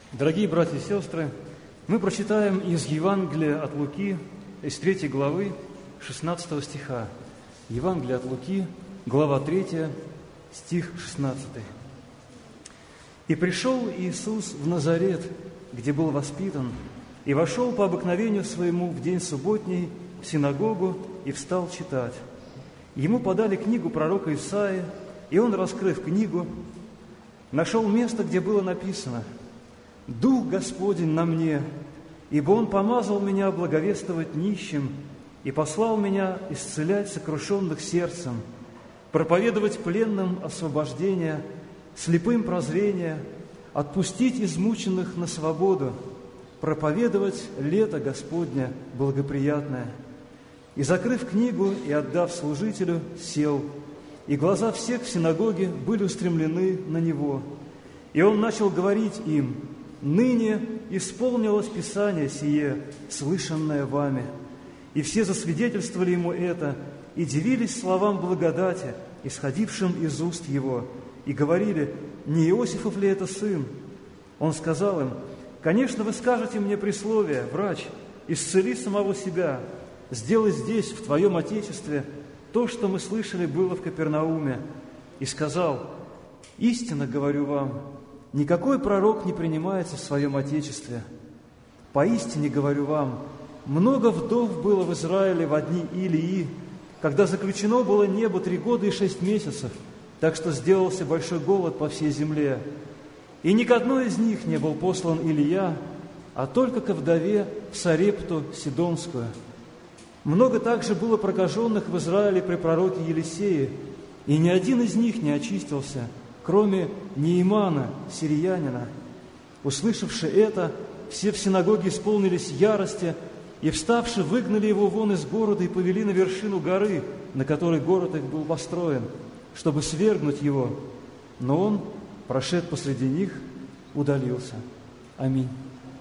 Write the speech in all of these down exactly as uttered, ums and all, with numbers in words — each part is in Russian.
Дорогие братья и сестры, мы прочитаем из Евангелия от Луки, из третьей главы, шестнадцатого стиха. Евангелие от Луки, глава третья, стих шестнадцатый. «И пришел Иисус в Назарет, где был воспитан, и вошел по обыкновению своему в день субботний в синагогу и встал читать. Ему подали книгу пророка Исаии, и он, раскрыв книгу, нашел место, где было написано: «Дух Господень на мне, ибо Он помазал меня благовествовать нищим и послал меня исцелять сокрушенных сердцем, проповедовать пленным освобождение, слепым прозрение, отпустить измученных на свободу, проповедовать лето Господне благоприятное». И, закрыв книгу и отдав служителю, сел, и глаза всех в синагоге были устремлены на него. И он начал говорить им: «Ныне исполнилось Писание сие, слышанное вами». И все засвидетельствовали ему это, и дивились словам благодати, исходившим из уст его, и говорили: «Не Иосифов ли это сын?» Он сказал им: «Конечно, вы скажете мне присловие: врач, исцели самого себя, сделай здесь, в твоем Отечестве, то, что мы слышали было в Капернауме». И сказал: «Истинно говорю вам, никакой пророк не принимается в своем Отечестве. Поистине говорю вам, много вдов было в Израиле в дни Илии, когда заключено было небо три года и шесть месяцев, так что сделался большой голод по всей земле. И ни к одной из них не был послан Илия, а только ко вдове в Сарепту Сидонскую. Много также было прокаженных в Израиле при пророке Елисее, и ни один из них не очистился, кроме Неимана, сириянина. Услышавши это, все в синагоге исполнились ярости, и, вставши, выгнали его вон из города и повели на вершину горы, на которой город их был построен, чтобы свергнуть его. Но он, прошед посреди них, удалился». Аминь.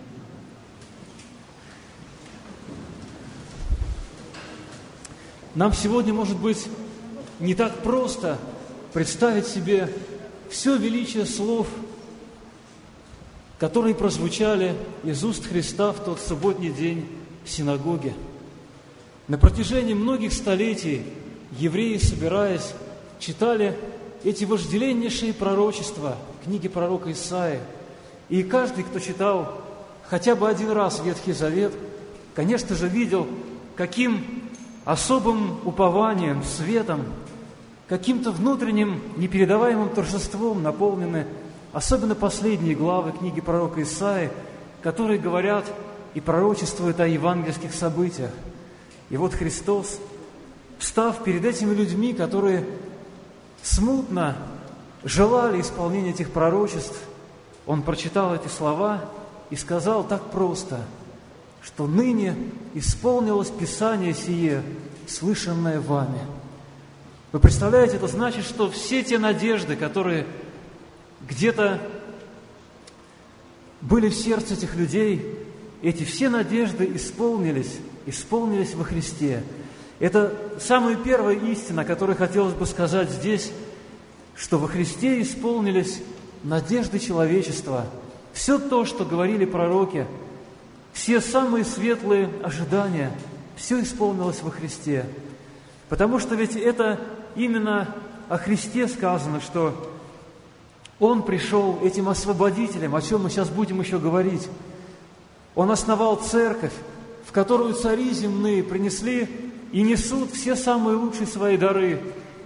Нам сегодня, может быть, не так просто представить себе все величие слов, которые прозвучали из уст Христа в тот субботний день в синагоге. На протяжении многих столетий евреи, собираясь, читали эти вожделеннейшие пророчества, книги пророка Исаии. И каждый, кто читал хотя бы один раз Ветхий Завет, конечно же, видел, каким особым упованием, светом, каким-то внутренним непередаваемым торжеством наполнены особенно последние главы книги пророка Исаии, которые говорят и пророчествуют о евангельских событиях. И вот Христос, встав перед этими людьми, которые смутно желали исполнения этих пророчеств, Он прочитал эти слова и сказал так просто, что ныне исполнилось Писание сие, слышанное вами. Вы представляете, это значит, что все те надежды, которые где-то были в сердце этих людей, эти все надежды исполнились, исполнились во Христе. Это самая первая истина, которую хотелось бы сказать здесь, что во Христе исполнились надежды человечества. Все то, что говорили пророки, все самые светлые ожидания, все исполнилось во Христе. Потому что ведь это именно о Христе сказано, что Он пришел этим освободителем, о чем мы сейчас будем еще говорить. Он основал церковь, в которую цари земные принесли и несут все самые лучшие свои дары,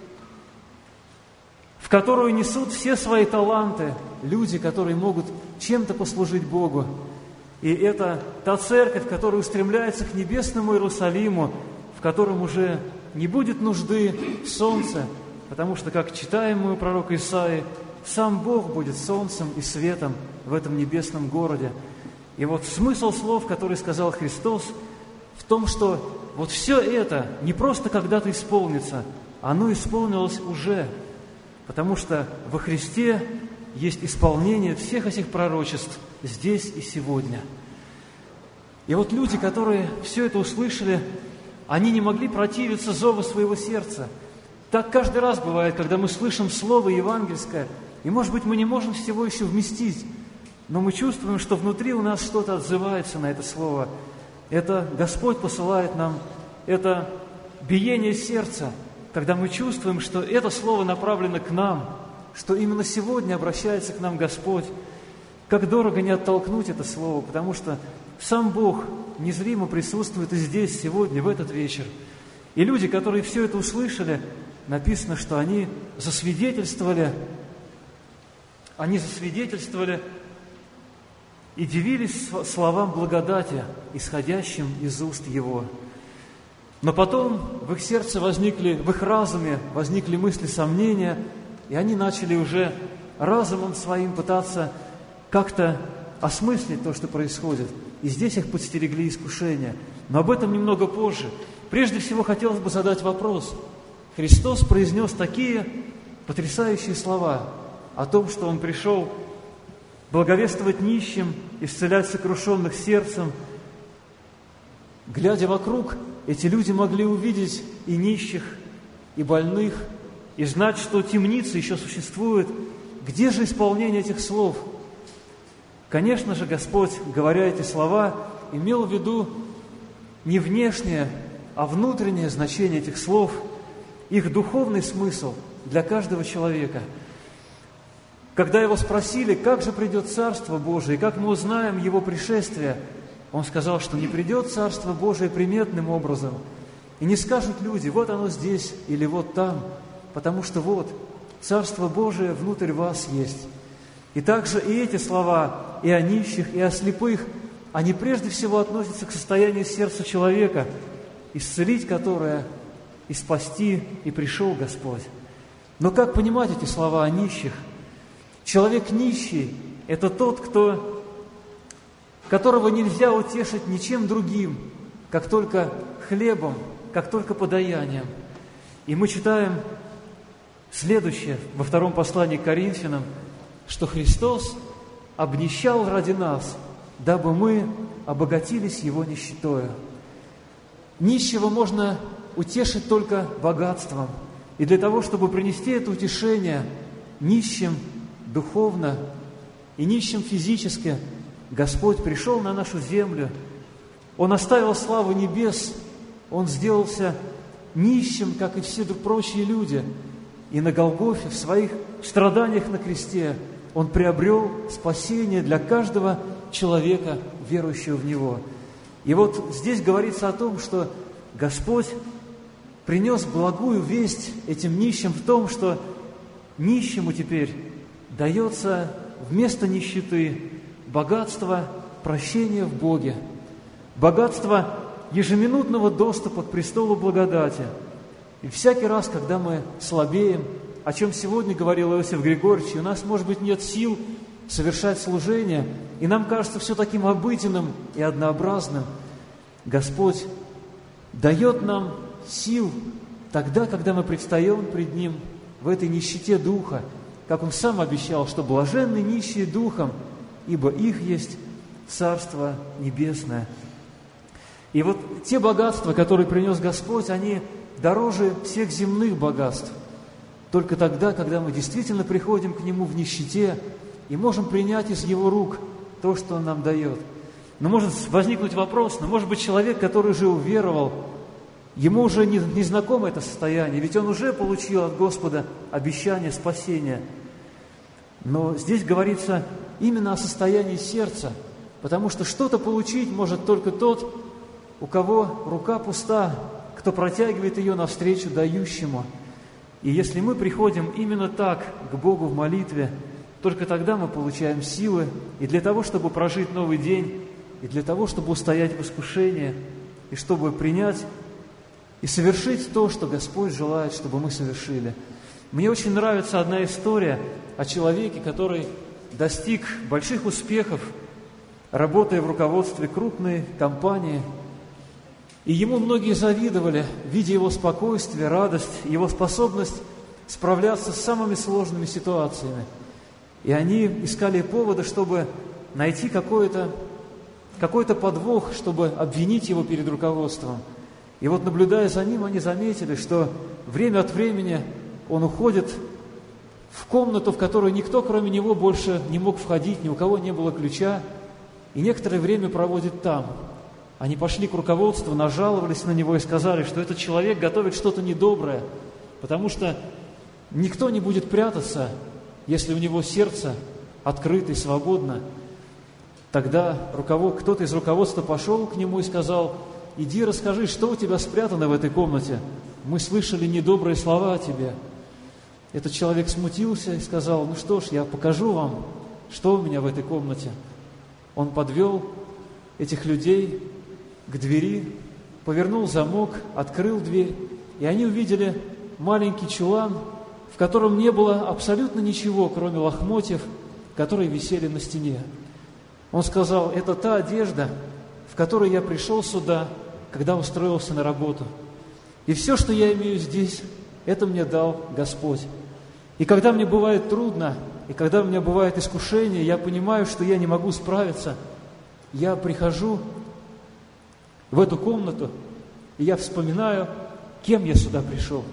в которую несут все свои таланты люди, которые могут чем-то послужить Богу. И это та церковь, которая устремляется к небесному Иерусалиму, в котором уже не будет нужды в солнце, потому что, как читаем мы у пророка Исаии, сам Бог будет солнцем и светом в этом небесном городе. И вот смысл слов, которые сказал Христос, в том, что вот все это не просто когда-то исполнится, оно исполнилось уже, потому что во Христе есть исполнение всех этих пророчеств здесь и сегодня. И вот люди, которые все это услышали, они не могли противиться зову своего сердца. Так каждый раз бывает, когда мы слышим слово евангельское, и, может быть, мы не можем всего еще вместить, но мы чувствуем, что внутри у нас что-то отзывается на это слово. Это Господь посылает нам, это биение сердца, когда мы чувствуем, что это слово направлено к нам, что именно сегодня обращается к нам Господь. Как дорого не оттолкнуть это слово, потому что сам Бог незримо присутствует и здесь, сегодня, в этот вечер. И люди, которые все это услышали, написано, что они засвидетельствовали, они засвидетельствовали и дивились словам благодати, исходящим из уст Его. Но потом в их сердце возникли, в их разуме возникли мысли сомнения, и они начали уже разумом своим пытаться как-то осмыслить то, что происходит. И здесь их подстерегли искушения. Но об этом немного позже. Прежде всего, хотелось бы задать вопрос. Христос произнес такие потрясающие слова о том, что Он пришел благовествовать нищим, исцелять сокрушенных сердцем. Глядя вокруг, эти люди могли увидеть и нищих, и больных, и знать, что темница еще существует. Где же исполнение этих слов? Конечно же, Господь, говоря эти слова, имел в виду не внешнее, а внутреннее значение этих слов, их духовный смысл для каждого человека. Когда его спросили, как же придет Царство Божие, и как мы узнаем Его пришествие, он сказал, что не придет Царство Божие приметным образом, и не скажут люди, вот оно здесь или вот там, потому что вот, Царство Божие внутрь вас есть. И также и эти слова, и о нищих, и о слепых, они прежде всего относятся к состоянию сердца человека, исцелить которое и спасти и пришел Господь. Но как понимать эти слова о нищих? Человек нищий – это тот, кто, которого нельзя утешить ничем другим, как только хлебом, как только подаянием. И мы читаем следующее во втором послании к Коринфянам, что Христос обнищал ради нас, дабы мы обогатились Его нищетою. Нищего можно утешить только богатством. И для того, чтобы принести это утешение нищим духовно и нищим физически, Господь пришел на нашу землю. Он оставил славу небес, Он сделался нищим, как и все прочие люди. И на Голгофе, в своих страданиях на кресте, Он приобрел спасение для каждого человека, верующего в Него. И вот здесь говорится о том, что Господь принес благую весть этим нищим в том, что нищему теперь дается вместо нищеты богатство прощения в Боге, богатство ежеминутного доступа к престолу благодати. И всякий раз, когда мы слабеем, о чем сегодня говорил Иосиф Григорьевич, и у нас, может быть, нет сил совершать служение, и нам кажется все таким обыденным и однообразным, Господь дает нам сил тогда, когда мы предстаем пред Ним в этой нищете духа, как Он сам обещал, что блаженны нищие духом, ибо их есть Царство Небесное. И вот те богатства, которые принес Господь, они дороже всех земных богатств. Только тогда, когда мы действительно приходим к Нему в нищете и можем принять из Его рук то, что Он нам дает. Но может возникнуть вопрос, но может быть человек, который уже уверовал, ему уже не, не знакомо это состояние, ведь он уже получил от Господа обещание спасения. Но здесь говорится именно о состоянии сердца, потому что что-то получить может только тот, у кого рука пуста, кто протягивает ее навстречу дающему. И если мы приходим именно так к Богу в молитве, только тогда мы получаем силы и для того, чтобы прожить новый день, и для того, чтобы устоять в искушении, и чтобы принять и совершить то, что Господь желает, чтобы мы совершили. Мне очень нравится одна история о человеке, который достиг больших успехов, работая в руководстве крупной компании. И ему многие завидовали, видя его спокойствие, радость, его способность справляться с самыми сложными ситуациями. И они искали повода, чтобы найти какой-то, какой-то подвох, чтобы обвинить его перед руководством. И вот, наблюдая за ним, они заметили, что время от времени он уходит в комнату, в которую никто, кроме него, больше не мог входить, ни у кого не было ключа, и некоторое время проводит там. Они пошли к руководству, нажаловались на него и сказали, что этот человек готовит что-то недоброе, потому что никто не будет прятаться, если у него сердце открыто и свободно. Тогда руковод... кто-то из руководства пошел к нему и сказал: «Иди расскажи, что у тебя спрятано в этой комнате. Мы слышали недобрые слова о тебе». Этот человек смутился и сказал: «Ну что ж, я покажу вам, что у меня в этой комнате». Он подвел этих людей к двери, повернул замок, открыл дверь, и они увидели маленький чулан, в котором не было абсолютно ничего, кроме лохмотьев, которые висели на стене. Он сказал: «Это та одежда, в которой я пришел сюда, когда устроился на работу. И все, что я имею здесь, это мне дал Господь. И когда мне бывает трудно, и когда у меня бывает искушение, я понимаю, что я не могу справиться, я прихожу в эту комнату, и я вспоминаю, кем я сюда пришел».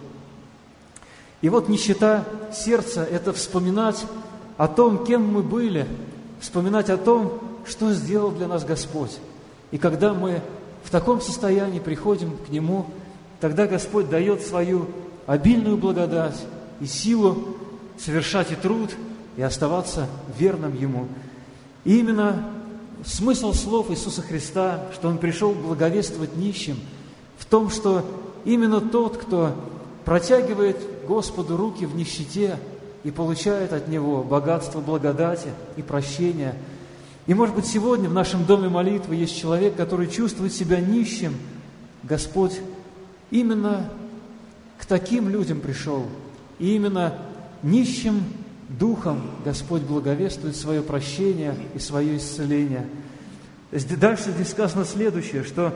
И вот нищета сердца – это вспоминать о том, кем мы были, вспоминать о том, что сделал для нас Господь. И когда мы в таком состоянии приходим к Нему, тогда Господь дает свою обильную благодать и силу совершать и труд, и оставаться верным Ему. И именно смысл слов Иисуса Христа, что Он пришел благовествовать нищим, в том, что именно тот, кто протягивает Господу руки в нищете и получает от Него богатство благодати и прощения. И, может быть, сегодня в нашем доме молитвы есть человек, который чувствует себя нищим. Господь именно к таким людям пришел. И именно нищим духом Господь благовествует свое прощение и свое исцеление. Дальше здесь сказано следующее, что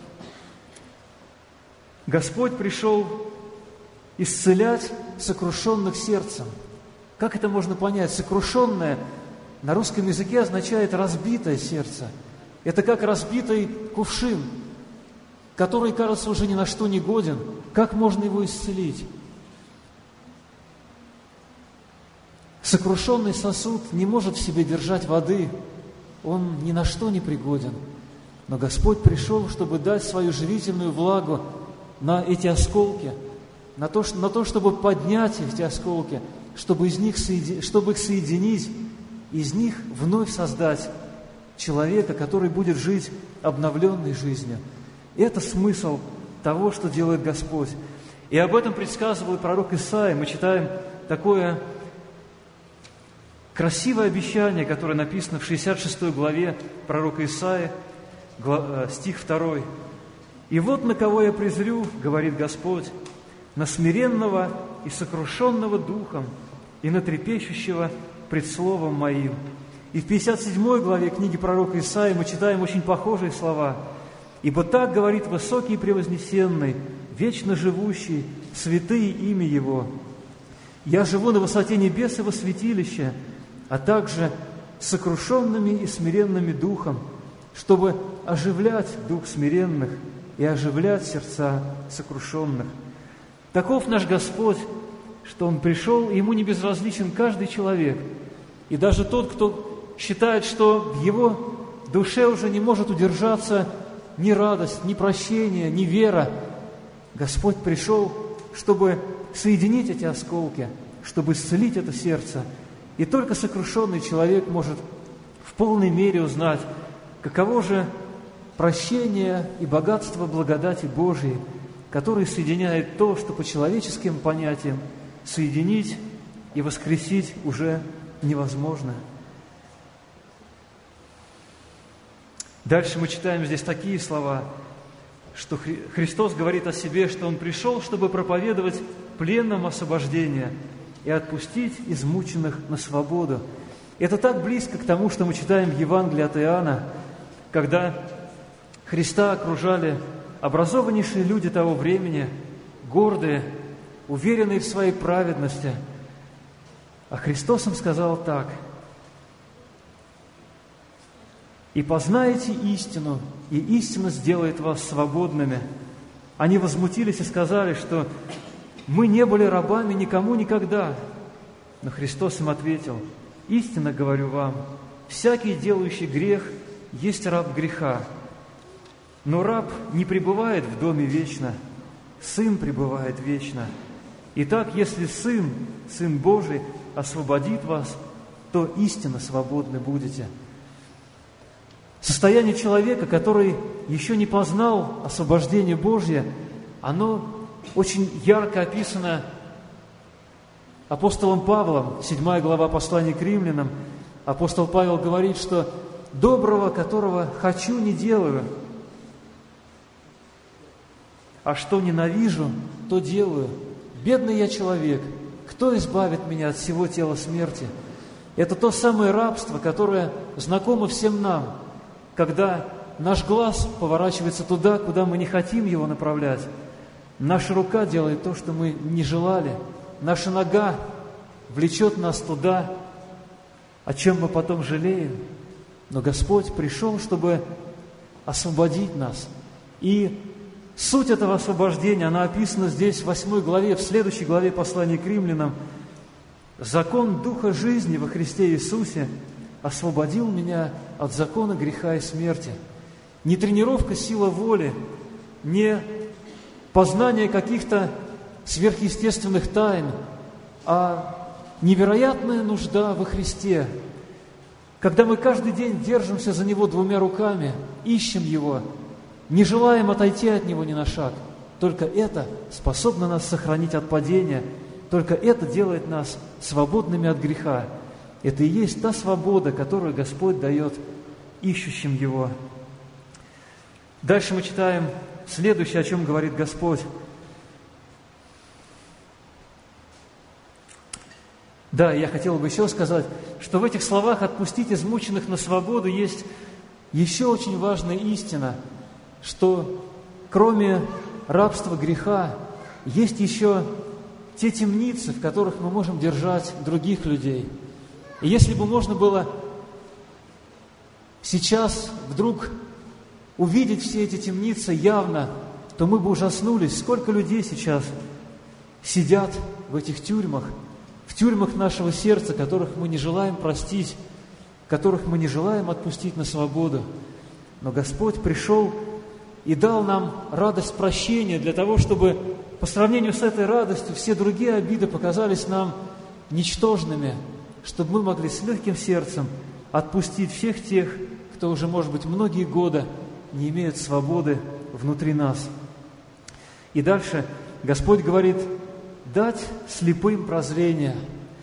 Господь пришел исцелять сокрушенных сердцем. Как это можно понять? Сокрушенное на русском языке означает разбитое сердце. Это как разбитый кувшин, который, кажется, уже ни на что не годен. Как можно его исцелить? Сокрушенный сосуд не может в себе держать воды, он ни на что не пригоден. Но Господь пришел, чтобы дать свою живительную влагу на эти осколки, на то, на то, чтобы поднять эти осколки, чтобы, из них соеди... чтобы их соединить, из них вновь создать человека, который будет жить обновленной жизнью. Это смысл того, что делает Господь. И об этом предсказывал пророк Исаия. Мы читаем такое красивое обещание, которое написано в шестьдесят шестой главе пророка Исаии, стих второй. «И вот на кого я презрю, говорит Господь, на смиренного и сокрушенного духом, и на трепещущего пред словом моим». И в пятьдесят седьмой главе книги пророка Исаии мы читаем очень похожие слова. «Ибо так говорит высокий и превознесенный, вечно живущий, святые имя Его. Я живу на высоте небес и во святилище, а также сокрушенными и смиренными духом, чтобы оживлять дух смиренных и оживлять сердца сокрушенных». Таков наш Господь, что Он пришел, и Ему не безразличен каждый человек. И даже тот, кто считает, что в его душе уже не может удержаться ни радость, ни прощение, ни вера, Господь пришел, чтобы соединить эти осколки, чтобы исцелить это сердце. И только сокрушенный человек может в полной мере узнать, каково же прощение и богатство благодати Божией, который соединяет то, что по человеческим понятиям соединить и воскресить уже невозможно. Дальше мы читаем здесь такие слова, что Христос говорит о себе, что Он пришел, чтобы проповедовать пленным освобождение и отпустить измученных на свободу. Это так близко к тому, что мы читаем в Евангелии от Иоанна, когда Христа окружали образованнейшие люди того времени, гордые, уверенные в своей праведности. А Христос им сказал так: «И познаете истину, и истина сделает вас свободными». Они возмутились и сказали, что мы не были рабами никому никогда. Но Христос им ответил: истинно говорю вам, всякий, делающий грех, есть раб греха. Но раб не пребывает в доме вечно, Сын пребывает вечно. Итак, если Сын, Сын Божий, освободит вас, то истинно свободны будете. Состояние человека, который еще не познал освобождение Божье, оно очень ярко описано апостолом Павлом, седьмая глава послания к римлянам. Апостол Павел говорит, что «доброго, которого хочу, не делаю, а что ненавижу, то делаю. Бедный я человек, кто избавит меня от всего тела смерти?» Это то самое рабство, которое знакомо всем нам, когда наш глаз поворачивается туда, куда мы не хотим его направлять. Наша рука делает то, что мы не желали. Наша нога влечет нас туда, о чем мы потом жалеем. Но Господь пришел, чтобы освободить нас. И суть этого освобождения, она описана здесь в восьмой главе, в следующей главе послания к римлянам. «Закон Духа жизни во Христе Иисусе освободил меня от закона греха и смерти». Не тренировка силы воли, не познание каких-то сверхъестественных тайн, а невероятная нужда во Христе. Когда мы каждый день держимся за Него двумя руками, ищем Его, не желаем отойти от Него ни на шаг, только это способно нас сохранить от падения, только это делает нас свободными от греха. Это и есть та свобода, которую Господь дает ищущим Его. Дальше мы читаем следующее, о чем говорит Господь. Да, я хотел бы еще сказать, что в этих словах «отпустить измученных на свободу» есть еще очень важная истина, что кроме рабства греха есть еще те темницы, в которых мы можем держать других людей. И если бы можно было сейчас вдруг увидеть все эти темницы явно, то мы бы ужаснулись, сколько людей сейчас сидят в этих тюрьмах, в тюрьмах нашего сердца, которых мы не желаем простить, которых мы не желаем отпустить на свободу. Но Господь пришел и дал нам радость прощения для того, чтобы по сравнению с этой радостью все другие обиды показались нам ничтожными, чтобы мы могли с легким сердцем отпустить всех тех, кто уже, может быть, многие годы не имеет свободы внутри нас. И дальше Господь говорит: дать слепым прозрение.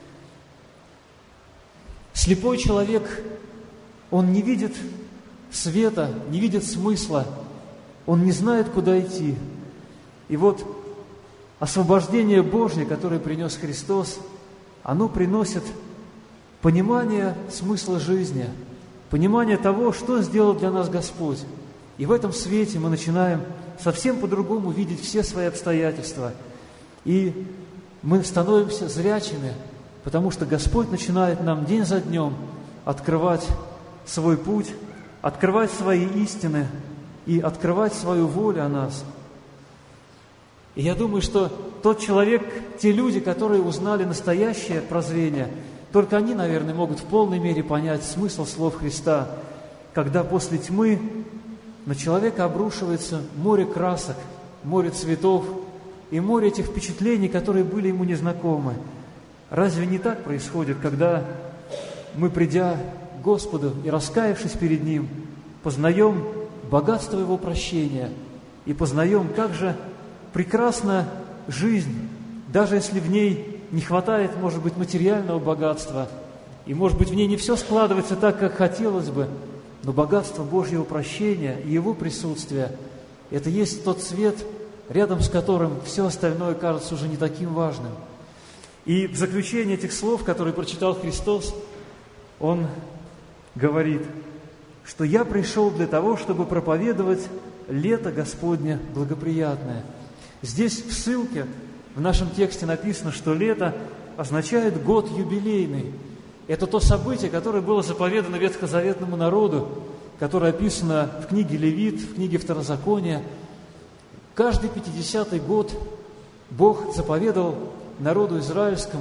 Слепой человек, он не видит света, не видит смысла, он не знает, куда идти. И вот освобождение Божье, которое принес Христос, оно приносит понимание смысла жизни, понимание того, что сделал для нас Господь. И в этом свете мы начинаем совсем по-другому видеть все свои обстоятельства. И мы становимся зрячими, потому что Господь начинает нам день за днем открывать свой путь, открывать свои истины и открывать свою волю о нас. И я думаю, что тот человек, те люди, которые узнали настоящее прозрение, только они, наверное, могут в полной мере понять смысл слов Христа, когда после тьмы на человека обрушивается море красок, море цветов и море этих впечатлений, которые были ему незнакомы. Разве не так происходит, когда мы, придя к Господу и раскаявшись перед Ним, познаем богатство Его прощения и познаем, как же прекрасна жизнь, даже если в ней не хватает, может быть, материального богатства, и, может быть, в ней не все складывается так, как хотелось бы, но богатство Божьего прощения и Его присутствия – это есть тот свет, рядом с которым все остальное кажется уже не таким важным. И в заключение этих слов, которые прочитал Христос, Он говорит, что «Я пришел для того, чтобы проповедовать лето Господне благоприятное». Здесь в ссылке в нашем тексте написано, что лето означает год юбилейный. Это то событие, которое было заповедано ветхозаветному народу, которое описано в книге Левит, в книге Второзакония. Каждый пятидесятый год Бог заповедовал народу израильскому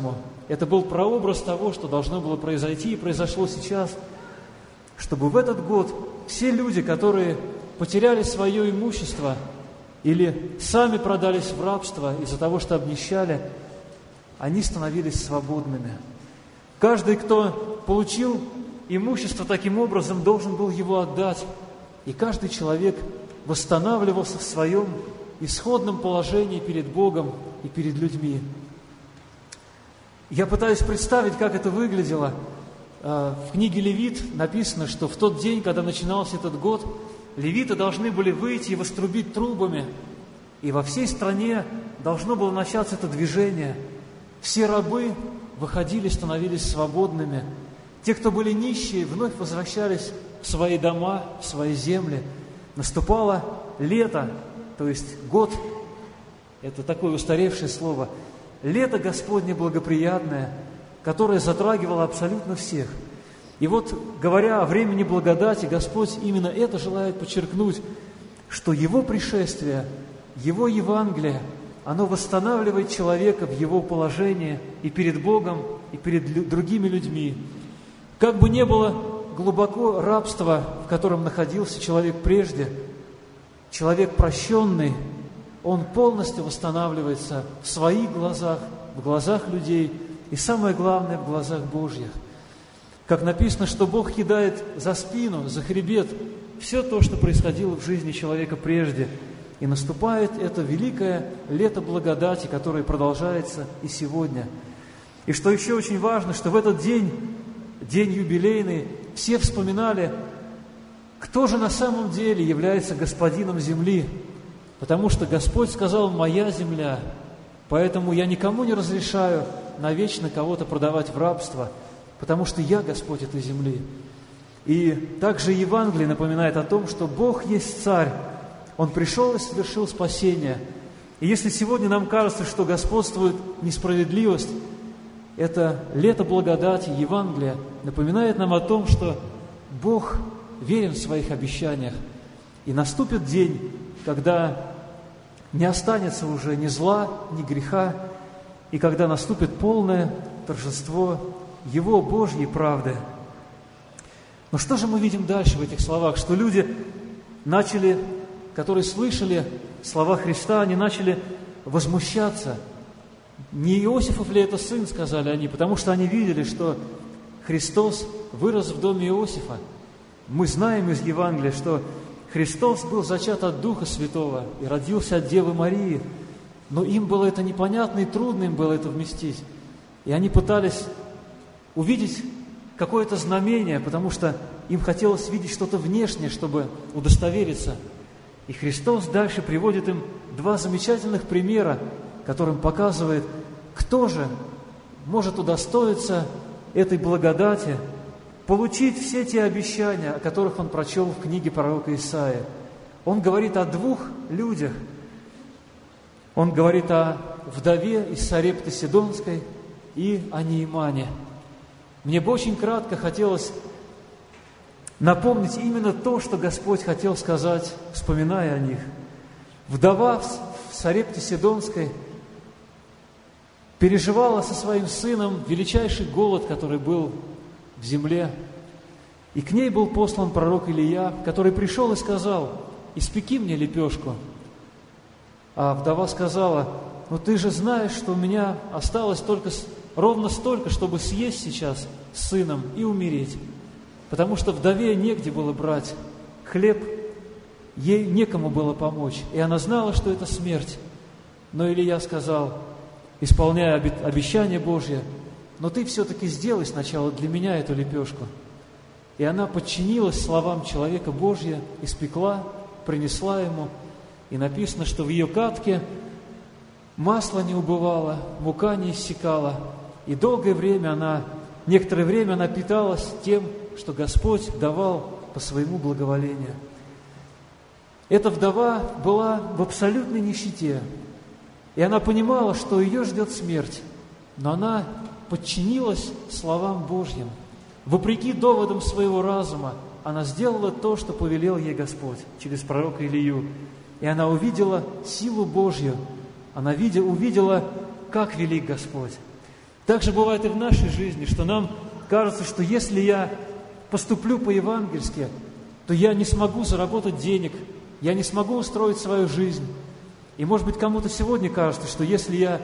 Это был прообраз того, что должно было произойти и произошло сейчас, чтобы в этот год все люди, которые потеряли свое имущество или сами продались в рабство из-за того, что обнищали, они становились свободными. Каждый, кто получил имущество таким образом, должен был его отдать. И каждый человек восстанавливался в своем исходном положении перед Богом и перед людьми. Я пытаюсь представить, как это выглядело. В книге Левит написано, что в тот день, когда начинался этот год, левиты должны были выйти и вострубить трубами, и во всей стране должно было начаться это движение. Все рабы выходили, становились свободными. Те, кто были нищие, вновь возвращались в свои дома, в свои земли. Наступало лето, то есть год, это такое устаревшее слово, лето Господне благоприятное, которое затрагивало абсолютно всех. И вот, говоря о времени благодати, Господь именно это желает подчеркнуть, что Его пришествие, Его Евангелие, оно восстанавливает человека в его положении и перед Богом, и перед другими людьми. Как бы ни было глубоко рабства, в котором находился человек прежде, человек прощенный, он полностью восстанавливается в своих глазах, в глазах людей и, самое главное, в глазах Божьих. Как написано, что Бог кидает за спину, за хребет все то, что происходило в жизни человека прежде. И наступает это великое лето благодати, которое продолжается и сегодня. И что еще очень важно, что в этот день, день юбилейный, все вспоминали, кто же на самом деле является господином земли. Потому что Господь сказал: «Моя земля», поэтому я никому не разрешаю навечно кого-то продавать в рабство, потому что я Господь этой земли. И также Евангелие напоминает о том, что Бог есть Царь, Он пришел и совершил спасение. И если сегодня нам кажется, что господствует несправедливость, это лето благодати, Евангелия, напоминает нам о том, что Бог верен в своих обещаниях. И наступит день, когда не останется уже ни зла, ни греха, и когда наступит полное торжество Его Божьей правды. Но что же мы видим дальше в этих словах? Что люди начали, которые слышали слова Христа, они начали возмущаться. Не Иосифов ли это сын, сказали они, потому что они видели, что Христос вырос в доме Иосифа. Мы знаем из Евангелия, что Христос был зачат от Духа Святого и родился от Девы Марии, но им было это непонятно и трудно им было это вместить. И они пытались увидеть какое-то знамение, потому что им хотелось видеть что-то внешнее, чтобы удостовериться. И Христос дальше приводит им два замечательных примера, которым показывает, кто же может удостоиться этой благодати, получить все те обещания, о которых он прочел в книге пророка Исаии. Он говорит о двух людях. Он говорит о вдове из Сарепты Сидонской и о Неимане. Мне бы очень кратко хотелось напомнить именно то, что Господь хотел сказать, вспоминая о них. Вдова в Сарепте Сидонской переживала со своим сыном величайший голод, который был в земле. И к ней был послан пророк Илия, который пришел и сказал: «Испеки мне лепешку». А вдова сказала: «Ну ты же знаешь, что у меня осталось только ровно столько, чтобы съесть сейчас с сыном и умереть». Потому что вдове негде было брать хлеб, ей некому было помочь. И она знала, что это смерть. Но Илия сказал, исполняя обещание Божье: «Но ты все-таки сделай сначала для меня эту лепешку». И она подчинилась словам человека Божьего, испекла, принесла ему. И написано, что в ее катке масло не убывало, мука не иссякала. И долгое время она, некоторое время она питалась тем, что Господь давал по своему благоволению. Эта вдова была в абсолютной нищете. И она понимала, что ее ждет смерть. Но она подчинилась словам Божьим. Вопреки доводам своего разума, она сделала то, что повелел ей Господь через пророка Илию. И она увидела силу Божью. Она увидела, как велик Господь. Так же бывает и в нашей жизни, что нам кажется, что если я поступлю по-евангельски, то я не смогу заработать денег, я не смогу устроить свою жизнь. И, может быть, кому-то сегодня кажется, что если я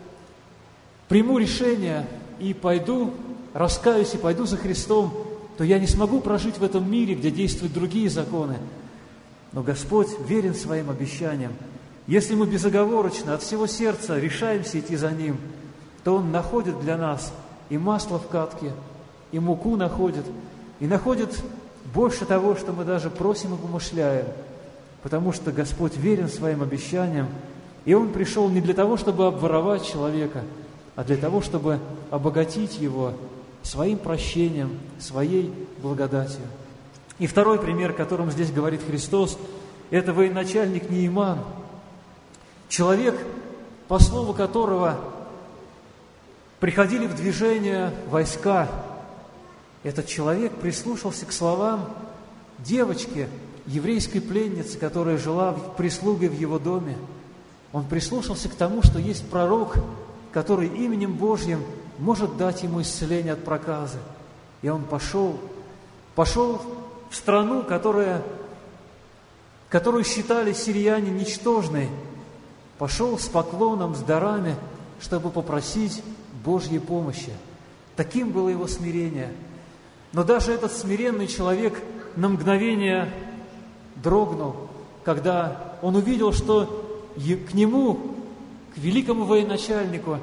приму решение и пойду, раскаюсь и пойду за Христом, то я не смогу прожить в этом мире, где действуют другие законы. Но Господь верен своим обещаниям. Если мы безоговорочно, от всего сердца решаемся идти за Ним, то Он находит для нас и масло в катке, и муку находит, и находит больше того, что мы даже просим и помышляем, потому что Господь верен своим обещаниям, и Он пришел не для того, чтобы обворовать человека, а для того, чтобы обогатить его своим прощением, своей благодатью. И второй пример, о котором здесь говорит Христос, это военачальник Неиман, человек, по слову которого приходили в движение войска. Этот человек прислушался к словам девочки, еврейской пленницы, которая жила прислугой в его доме. Он прислушался к тому, что есть пророк, который именем Божьим может дать ему исцеление от проказы. И он пошел, пошел в страну, которая, которую считали сирияне ничтожной, пошел с поклоном, с дарами, чтобы попросить Божьей помощи. Таким было его смирение. Но даже этот смиренный человек на мгновение дрогнул, когда он увидел, что к нему, к великому военачальнику,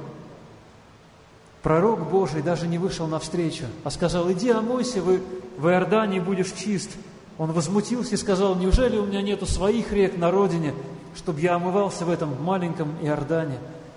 пророк Божий даже не вышел навстречу, а сказал: «Иди, омойся в, в Иордане, будешь чист». Он возмутился и сказал: «Неужели у меня нету своих рек на родине, чтобы я омывался в этом маленьком Иордане?»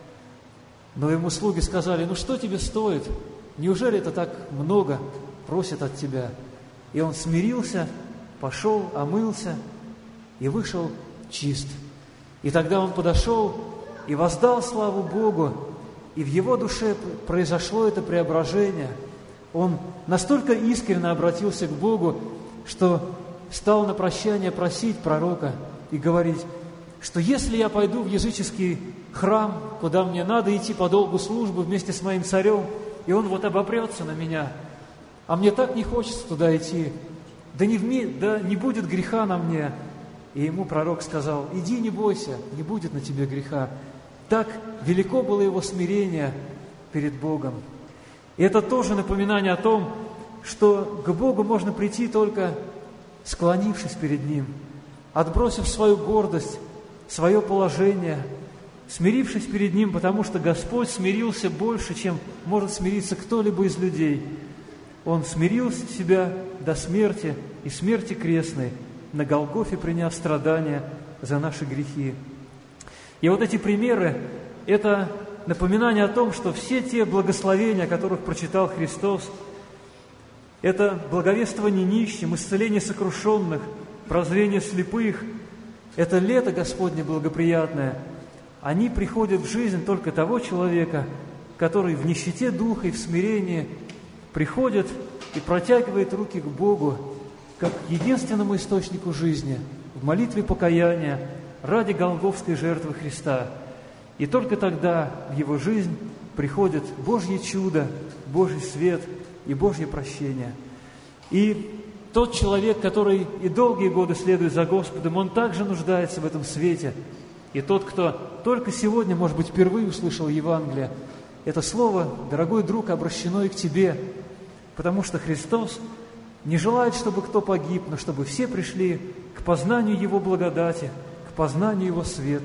Но ему слуги сказали: «Ну что тебе стоит? Неужели это так много просят от тебя?» И он смирился, пошел, омылся и вышел чист. И тогда он подошел и воздал славу Богу, и в его душе произошло это преображение. Он настолько искренне обратился к Богу, что стал на прощание просить пророка и говорить, что если я пойду в языческий храм, куда мне надо идти по долгу службы вместе с моим царем, и он вот обопрется на меня, а мне так не хочется туда идти, да не, вме... да не будет греха на мне. И ему пророк сказал: «Иди, не бойся, не будет на тебе греха». Так велико было его смирение перед Богом. И это тоже напоминание о том, что к Богу можно прийти только склонившись перед Ним, отбросив свою гордость, свое положение, смирившись перед Ним, потому что Господь смирился больше, чем может смириться кто-либо из людей. Он смирил себя до смерти и смерти крестной, на Голгофе приняв страдания за наши грехи. И вот эти примеры – это напоминание о том, что все те благословения, о которых прочитал Христос, это благовествование нищим, исцеление сокрушенных, прозрение слепых, это лето Господне благоприятное, они приходят в жизнь только того человека, который в нищете духа и в смирении приходит и протягивает руки к Богу, как к единственному источнику жизни, в молитве покаяния, ради голгофской жертвы Христа. И только тогда в его жизнь приходит Божье чудо, Божий свет и Божье прощение. И тот человек, который и долгие годы следует за Господом, он также нуждается в этом свете. И тот, кто только сегодня, может быть, впервые услышал Евангелие, это слово, дорогой друг, обращено и к тебе, потому что Христос не желает, чтобы кто погиб, но чтобы все пришли к познанию Его благодати, к познанию Его света.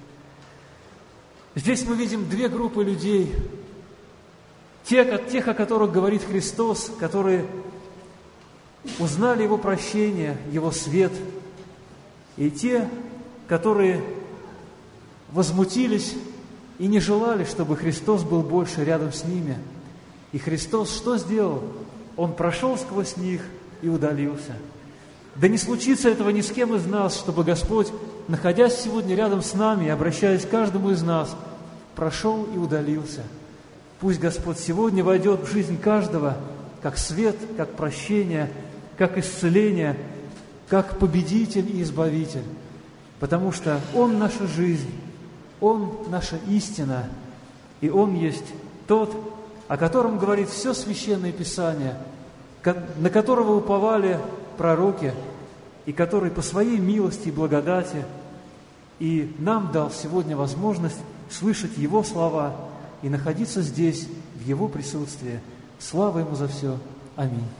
Здесь мы видим две группы людей. Те, тех, о которых говорит Христос, которые узнали Его прощение, Его свет, и те, которые возмутились и не желали, чтобы Христос был больше рядом с ними. И Христос что сделал? Он прошел сквозь них и удалился. Да не случится этого ни с кем из нас, чтобы Господь, находясь сегодня рядом с нами и обращаясь к каждому из нас, прошел и удалился. Пусть Господь сегодня войдет в жизнь каждого, как свет, как прощение, как исцеление, как победитель и избавитель. Потому что Он наша жизнь, Он наша истина, и Он есть тот, о котором говорит все Священное Писание, на которого уповали пророки, и который по своей милости и благодати и нам дал сегодня возможность слышать Его слова и находиться здесь, в Его присутствии. Слава Ему за все. Аминь.